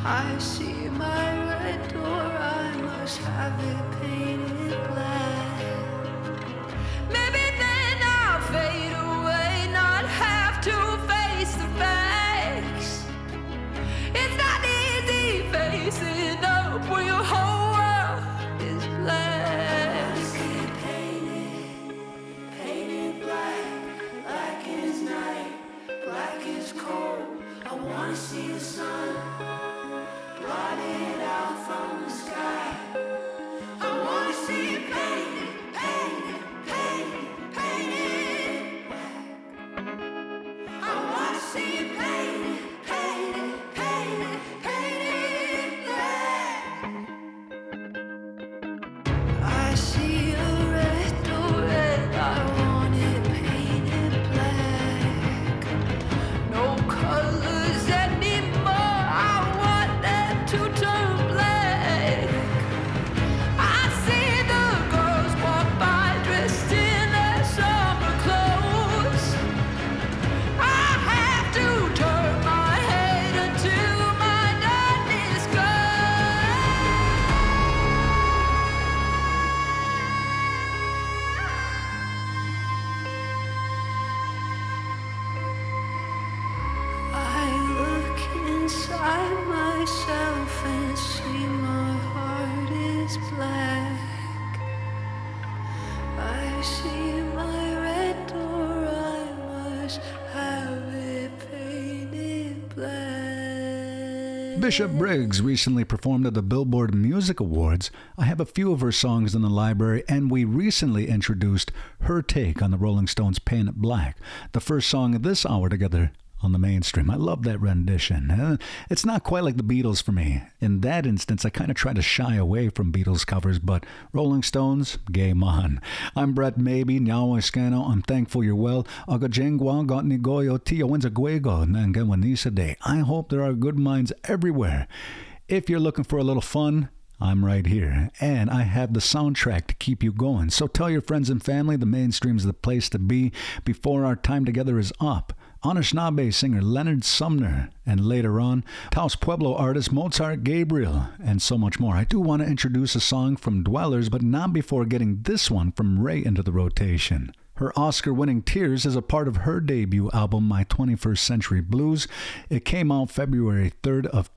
I see my red door, I must have it painted black. Maybe then I'll fade away, not have to face the facts. It's not easy facing up when your whole world is black. I see it painted black. Black is night, black is cold. I wanna see the sun blotted out from the sky. I wanna see it painted black. I wanna see it painted black. I see a red door, red, I want it painted black. No colors anymore, I want them to turn black. I see the girls walk by dressed in their summer clothes. I have to turn my head until my darkness I look inside myself and see my heart is black. I see my red door, I must have it painted black. Bishop Briggs recently performed at the Billboard Music Awards. I have a few of her songs in the library, and we recently introduced her take on the Rolling Stones' Paint It Black, the first song of this hour together on the Mainstream. I love that rendition. It's not quite like the Beatles for me. In that instance, I kind of try to shy away from Beatles covers, but Rolling Stones, game on. I'm Brett Maybe, Nyawa Scano. I'm thankful you're well. Agajengwa got nigoyo tiyo wenzaguego nangawanisa day. I hope there are good minds everywhere. If you're looking for a little fun, I'm right here, and I have the soundtrack to keep you going. So tell your friends and family the Mainstream's the place to be before our time together is up. Anishinaabe singer Leonard Sumner, and later on, Taos Pueblo artist Mozart Gabriel, and so much more. I do want to introduce a song from Dwellers, but not before getting this one from Ray into the rotation. Her Oscar-winning Tears is a part of her debut album, My 21st Century Blues. It came out February 3rd of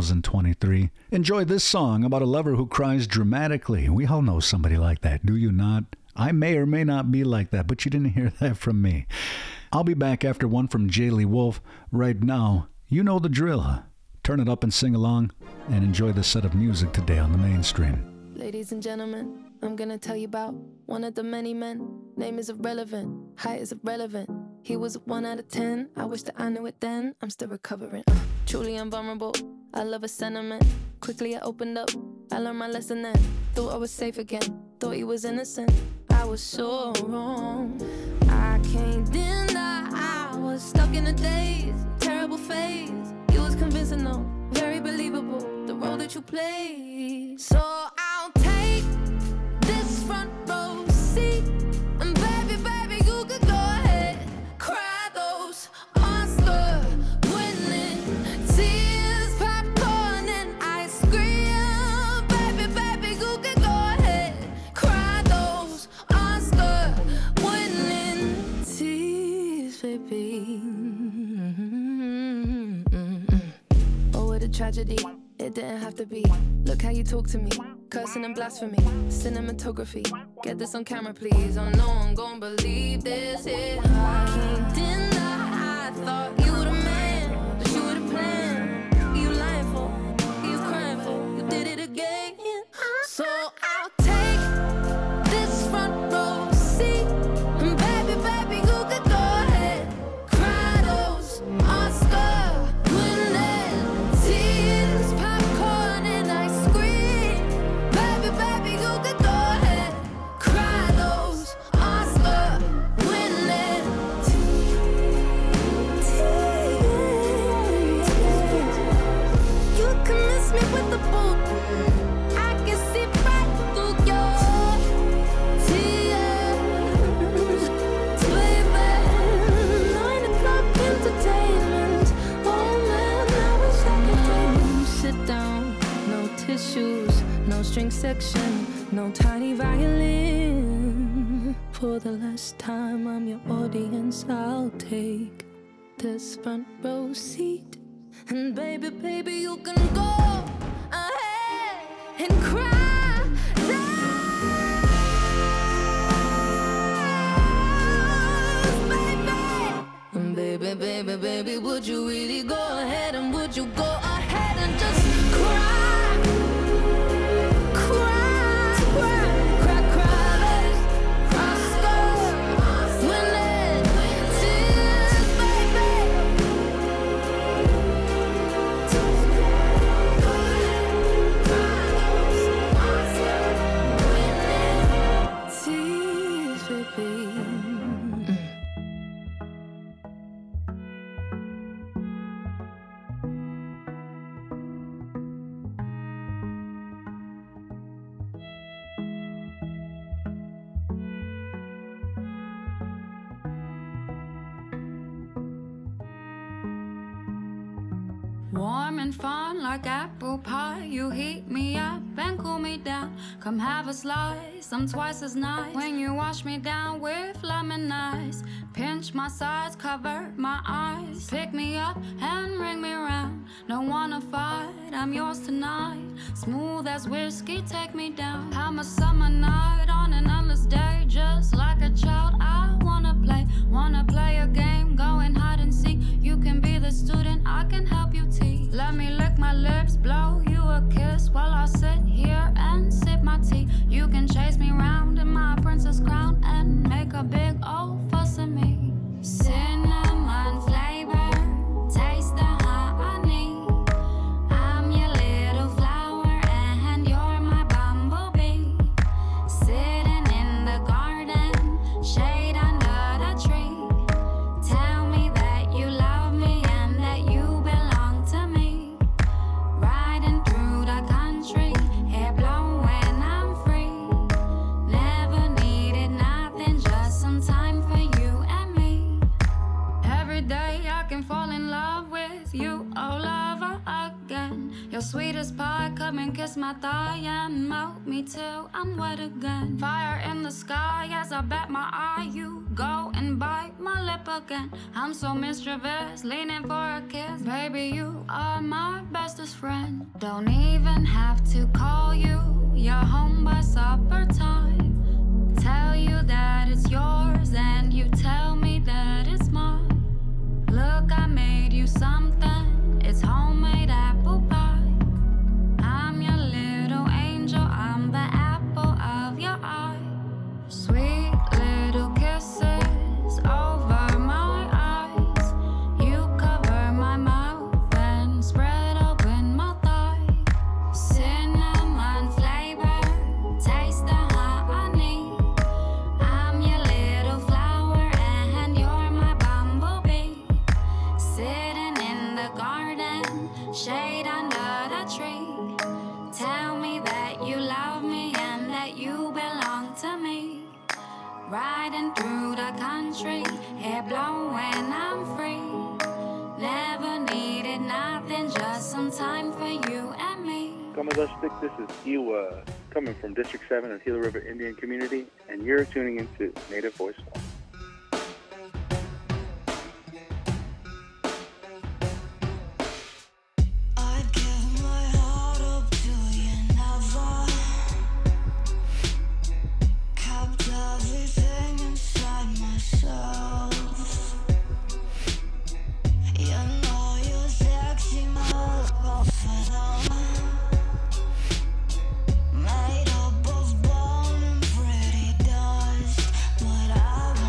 2023. Enjoy this song about a lover who cries dramatically. We all know somebody like that, do you not? I may or may not be like that, but you didn't hear that from me. I'll be back after one from J. Lee Wolf. Right now, you know the drill. Turn it up and sing along, and enjoy this set of music today on the Mainstream. Ladies and gentlemen, I'm gonna tell you about one of the many men. Name is irrelevant, height is irrelevant. He was a 1 out of 10. I wish that I knew it then. I'm still recovering. Truly invulnerable, I love a sentiment. Quickly I opened up, I learned my lesson then. Thought I was safe again, thought he was innocent. I was so wrong. I can't deny I was stuck in a daze, terrible phase. You was convincing though, very believable, the role that you played. So I'll take this front row seat, and baby, baby, you could go ahead, cry those Oscar-winning tears, popcorn and ice cream. Baby, baby, you could go ahead, cry those Oscar-winning tears, baby. Oh, what a tragedy. It didn't have to be. Look how you talk to me. Cursing and blasphemy. Cinematography. Get this on camera, please. Oh no, I'm gonna believe this. I can't deny I thought you were the man, but you were the plan. You lying for, you crying for, you did it again. So I'll take this front row seat, and baby, baby, you could go ahead, cry those Oscar-winning tears, popcorn and ice cream. Baby, baby, you could go ahead, cry those Oscar-winning tears. section, no tiny violin. For the last time, I'm your audience. I'll take this front row seat. And baby, baby, you can go ahead and cry. Baby, baby, baby, would you really go ahead and would you go ahead and just cry? Cry, cry, cry, cry, let it cry, when it tears, baby. Tears, baby. Warm and fun like apple pie. You heat me up and cool me down. Come have a slice, I'm twice as nice. When you wash me down with lemon ice, pinch my sides, cover my eyes, pick me up and bring me round. Don't wanna fight, I'm yours tonight. Smooth as whiskey, take me down. I'm a summer night on an endless day. Just like a child, I wanna play a game, go and hide and seek. You can be the student, I can help you teach. Let me lick my lips, blow you a kiss while I sit here and sip my tea. You can chase me round in my princess crown and make a big old fuss of me. Cinnamon flavor, taste the honey. I'm your little flower and you're my bumblebee. Sitting in the garden, shade under the tree. Tell me that you love me and that you belong to me. Riding through the country, hair blowing, I'm free. Never needed nothing, just some time for you and me. Every day I can fall in love with you, oh lover, again. Your sweetest pie, come and kiss my thigh and melt me till I'm wet again. Fire in the sky as I bat my eye, you go and bite my lip again. I'm so mischievous, leaning for a kiss. Baby, you are my bestest friend. Don't even have to call you, you're home by supper time. Tell you that it's yours and you tell me that it's mine. Look, I made you something, it's homemade apple pie. I'm your little angel, I'm the apple of your eye. Sweet little kisses over my eyes. You cover my mouth and spread open my thigh. Cinnamon flavor, taste the honey. I'm your little flower and you're my bumblebee. Sitting in the garden, shade under the tree. Tell me that you love me and that you belong to me. Riding through the country, hair blowing, I'm free. Never needed nothing, just some time for you and me. Come with us, Stick. This is Iwa, coming from District 7 of Gila River Indian Community, and you're tuning into Native Voice One. I'd give my heart up to you, never kept everything inside myself. You know you're sexy, motherfucker. Made up of bone and pretty dust, but I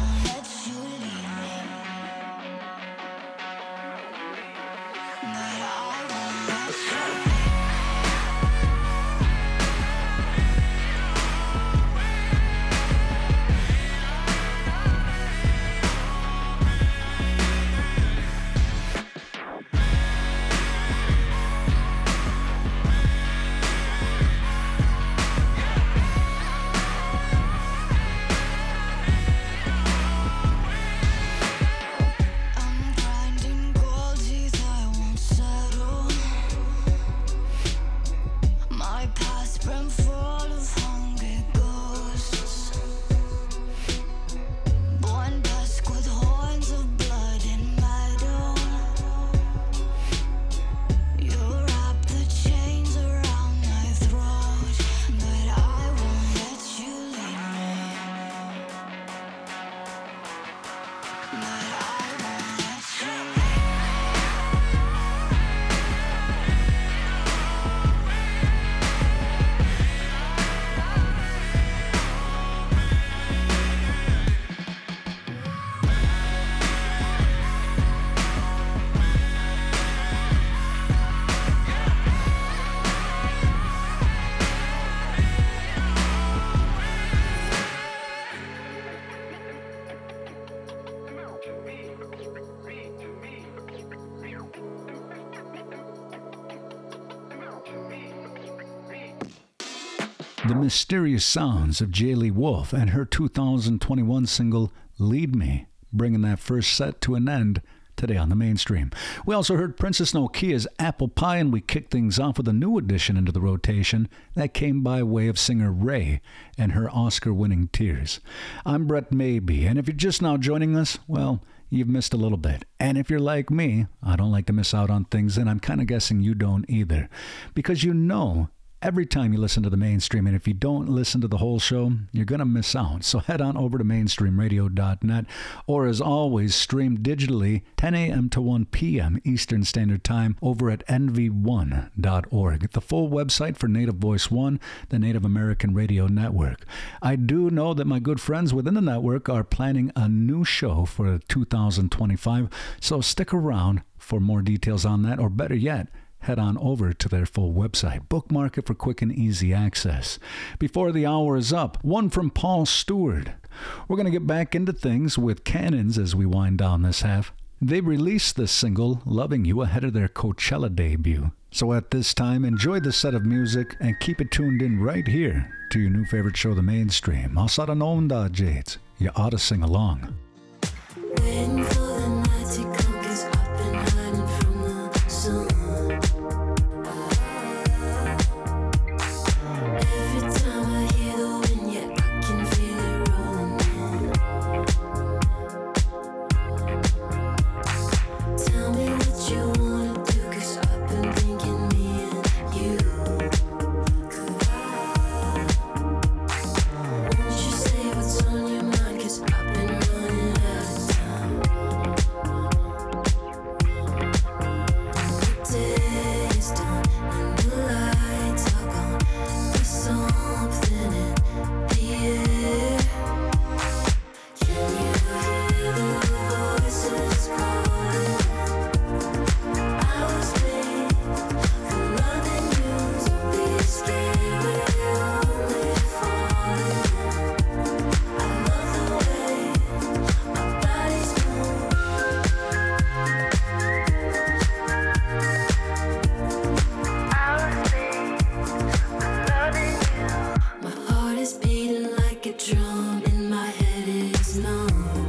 The mysterious sounds of Jaylee Wolf and her 2021 single, Lead Me, bringing that first set to an end today on the mainstream. We also heard Princess Nokia's Apple Pie, and we kicked things off with a new addition into the rotation that came by way of singer Ray and her Oscar-winning Tears. I'm Brett Maybe, and if you're just now joining us, well, you've missed a little bit. And if you're like me, I don't like to miss out on things, and I'm kind of guessing you don't either. Because you know, every time you listen to the mainstream, and if you don't listen to the whole show, you're going to miss out. So head on over to mainstreamradio.net, or as always, stream digitally 10 a.m. to 1 p.m. Eastern Standard Time over at nv1.org, the full website for Native Voice One, the Native American Radio Network. I do know that my good friends within the network are planning a new show for 2025, so stick around for more details on that, or better yet, head on over to their full website. Bookmark it for quick and easy access. Before the hour is up, one from Paul Stewart. We're going to get back into things with Cannons as we wind down this half. They released this single, Loving You, ahead of their Coachella debut. So at this time, enjoy the set of music and keep it tuned in right here to your new favorite show, The Mainstream. Asada Nonda Jades. You ought to sing along. Waiting for the night to come, 'cause I've been hiding from the sun. Every time I hear the wind, yeah, I can feel it rolling in. Tell me what you wanna do, 'cause I've been thinking me and you. Won't you say what's on your mind, 'cause I've been running out of time. The day is done and the lights are gone. There's something in the air. Can you hear the voices calling? I was made for loving you, so be scared, we're only falling. I love the way our bodies move. My heart is beating like a drum, and my head is numb.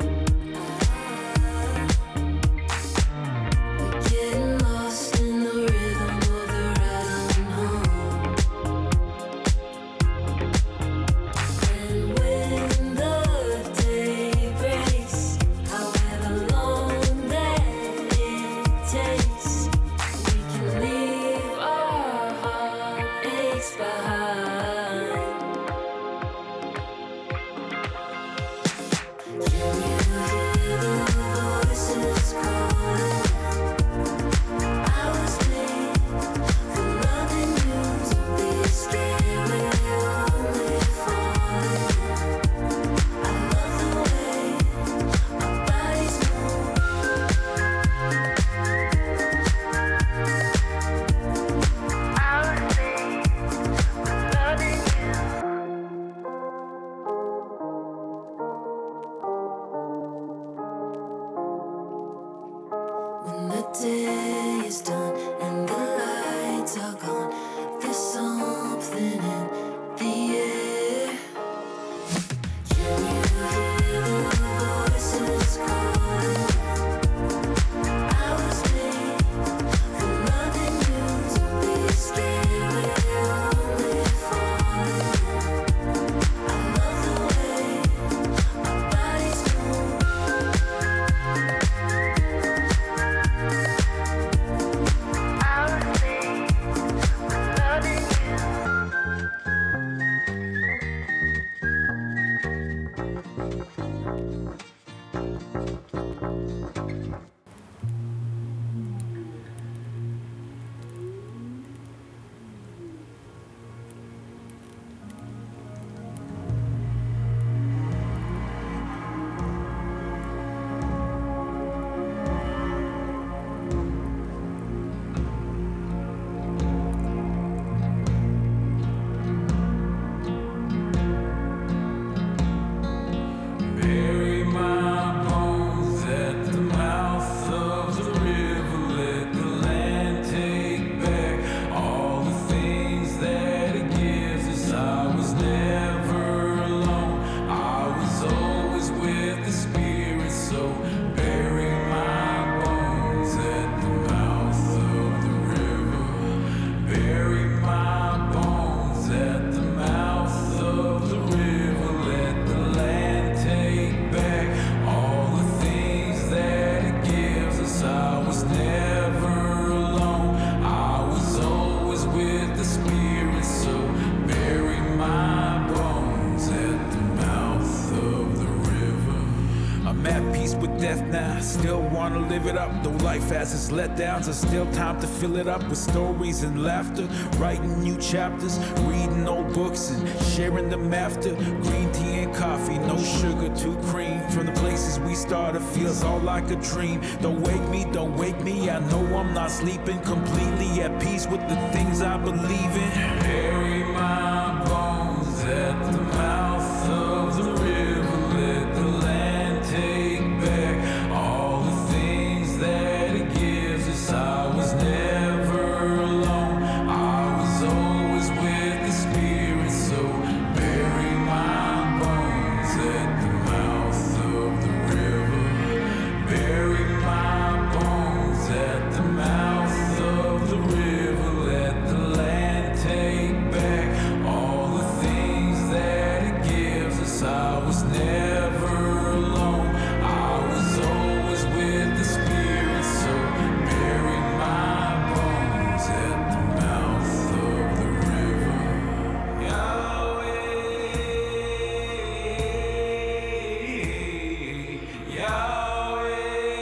We're getting lost in the rhythm of the ride home. And when the day breaks, however long that it takes, we can leave our heartaches behind. Can you hear the voices calling? I was made for loving you, so be scared, we're only falling. I love the way our bodies move. I was made for loving you. When the day is done and the lights are gone, there's something in the air. Can you hear the voices calling? I was made for loving you, so be scared, we're only falling. I love the way our bodies move. I was made Still wanna live it up, though life has its letdowns. There's still time to fill it up with stories and laughter. Writing new chapters, reading old books and sharing them after. Green tea and coffee, no sugar, too cream. From the places we started, feels all like a dream. Don't wake me, don't wake me. I know I'm not sleeping, completely at peace with the things I believe in. Bury my bones at the mouth of the river. Let the land take back all the things that it gives us. I was never alone, I was always with the spirit. So bury my bones at the mouth of the river. Bury my bones at the mouth of the river. Let the land take back all the things that it gives us. I was never alone, I was always with the spirit. So bury my bones at the mouth of the river. Yahweh, Yahweh,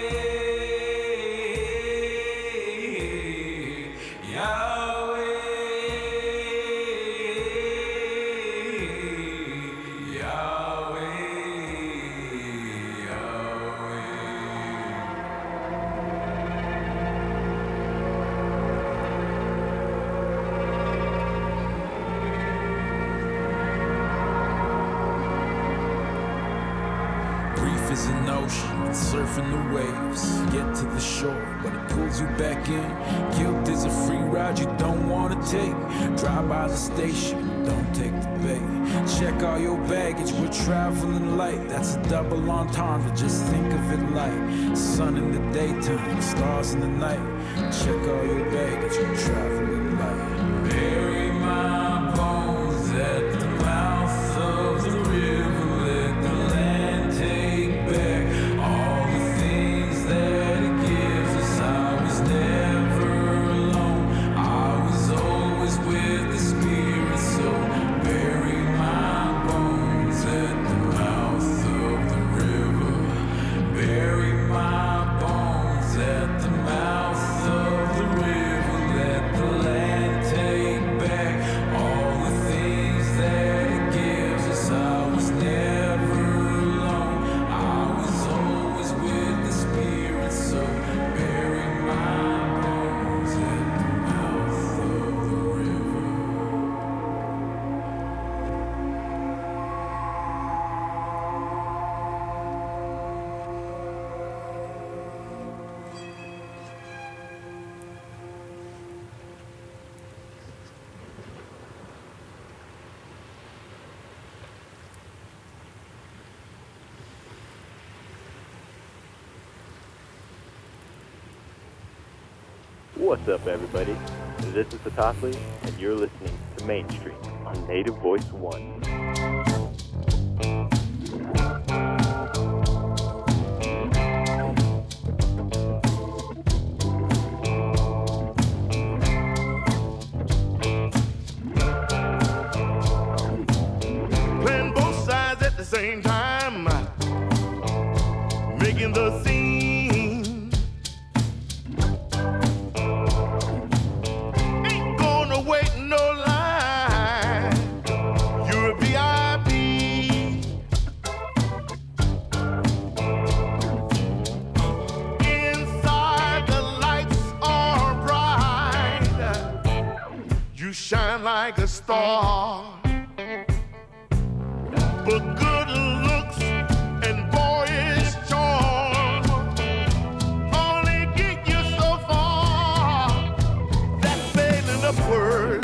Grief is an ocean, surfing the waves. Get to the shore, but it pulls you back in. Guilt is a free ride you don't want to take. Drive by the station, don't take the bait. Check all your baggage, we're traveling light. That's a double entendre, just think of it like sun in the daytime, stars in the night. Check all your baggage, we're traveling light. Bury my bones at the mouth of the river. Let the land take back all the things that it gives us. I was never alone, I was always with the spirit. So bury my bones at the mouth of the river. Bury my bones at the mouth of the river. Let the land take back all the things that it gives us. I was never alone, I was always with the spirit. So bury my bones at the mouth of the river. What's up, everybody? This is Satosli, and you're listening to Main Street on Native Voice One. Playing both sides at the same time, making the scene. Ain't gonna wait no line. You're a VIP. Inside the lights are bright. You shine like a star. But good looks and boyish charm only get you so far. That's failing upward.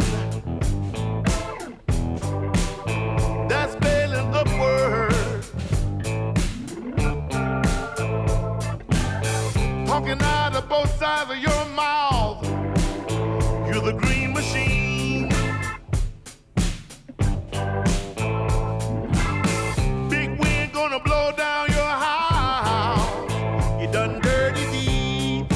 That's failing upward. Talking out of both sides of your mouth. You're the green machine. Gonna blow down your house. You done dirty deep.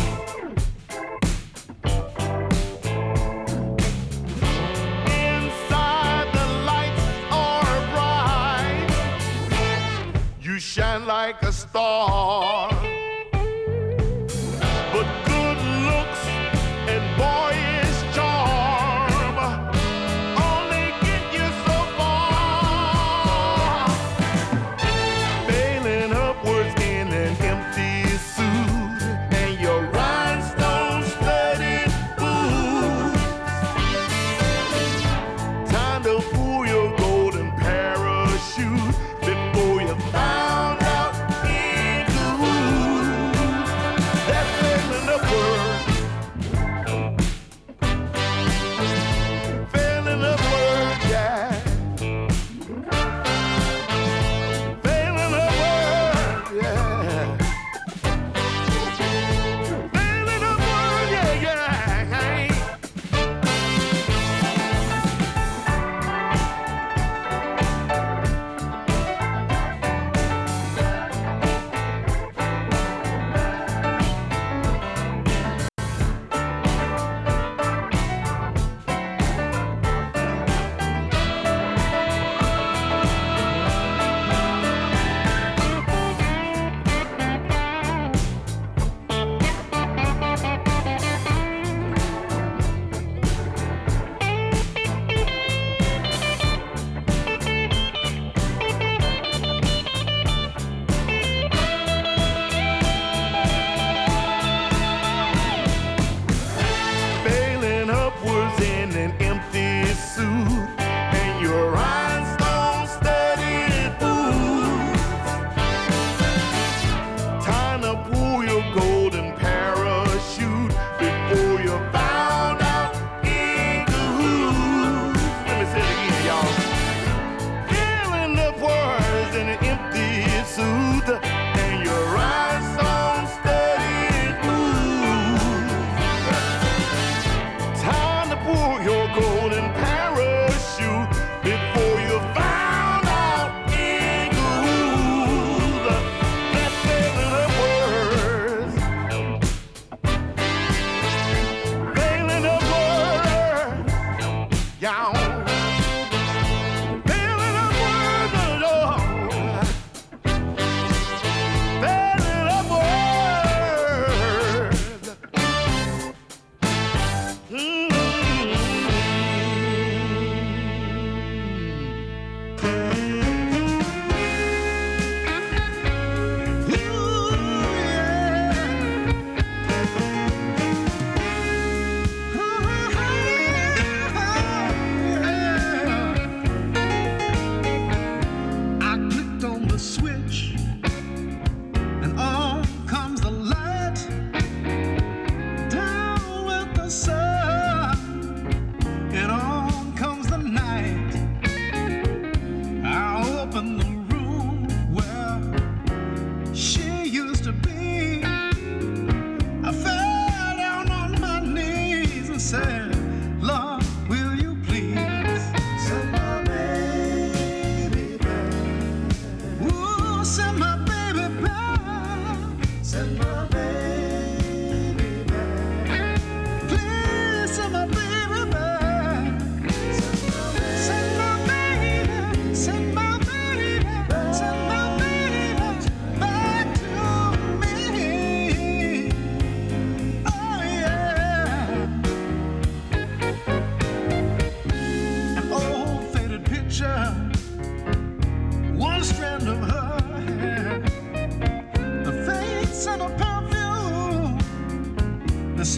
Inside the lights are bright. You shine like a star.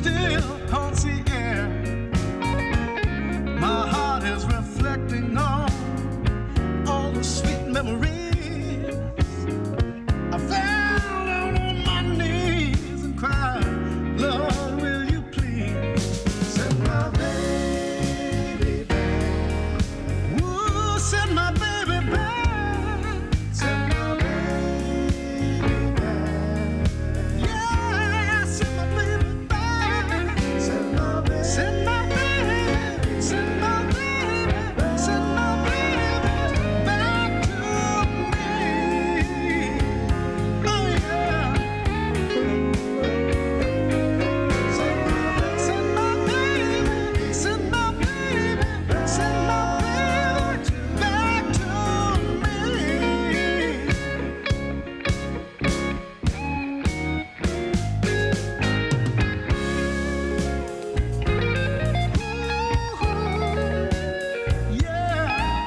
still haunts the air. My heart is reflecting on all the sweet memories. I fell down on my knees and cried, Lord, will you please send my baby back? Ooh, send my baby back. Send my baby back. Yeah, send my baby back. Send my baby. Send my baby. Send my baby. Send my baby back to me. Oh yeah. Send my baby. Send my baby. Send my baby back to me. Yeah.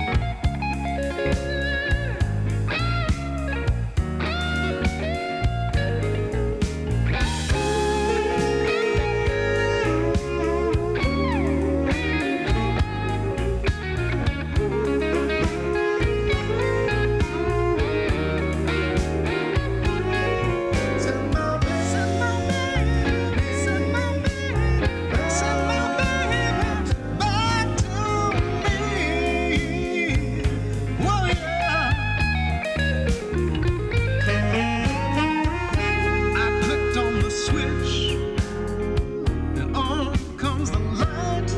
Send my baby, send my baby, send my baby, send my baby back to me. Oh yeah. I clicked on the switch, and on comes the light.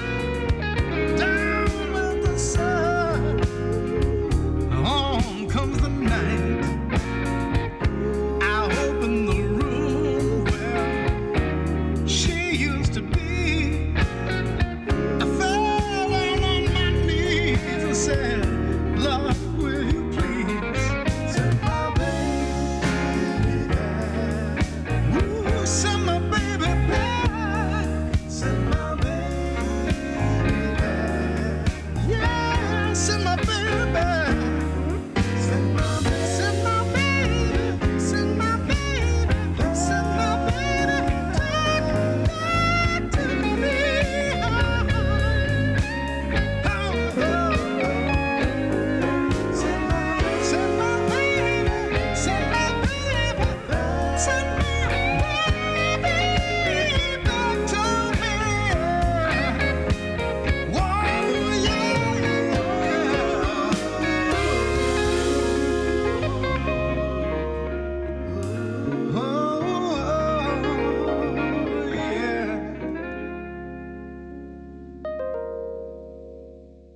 Down with the sun, on comes the night. I opened the room where she used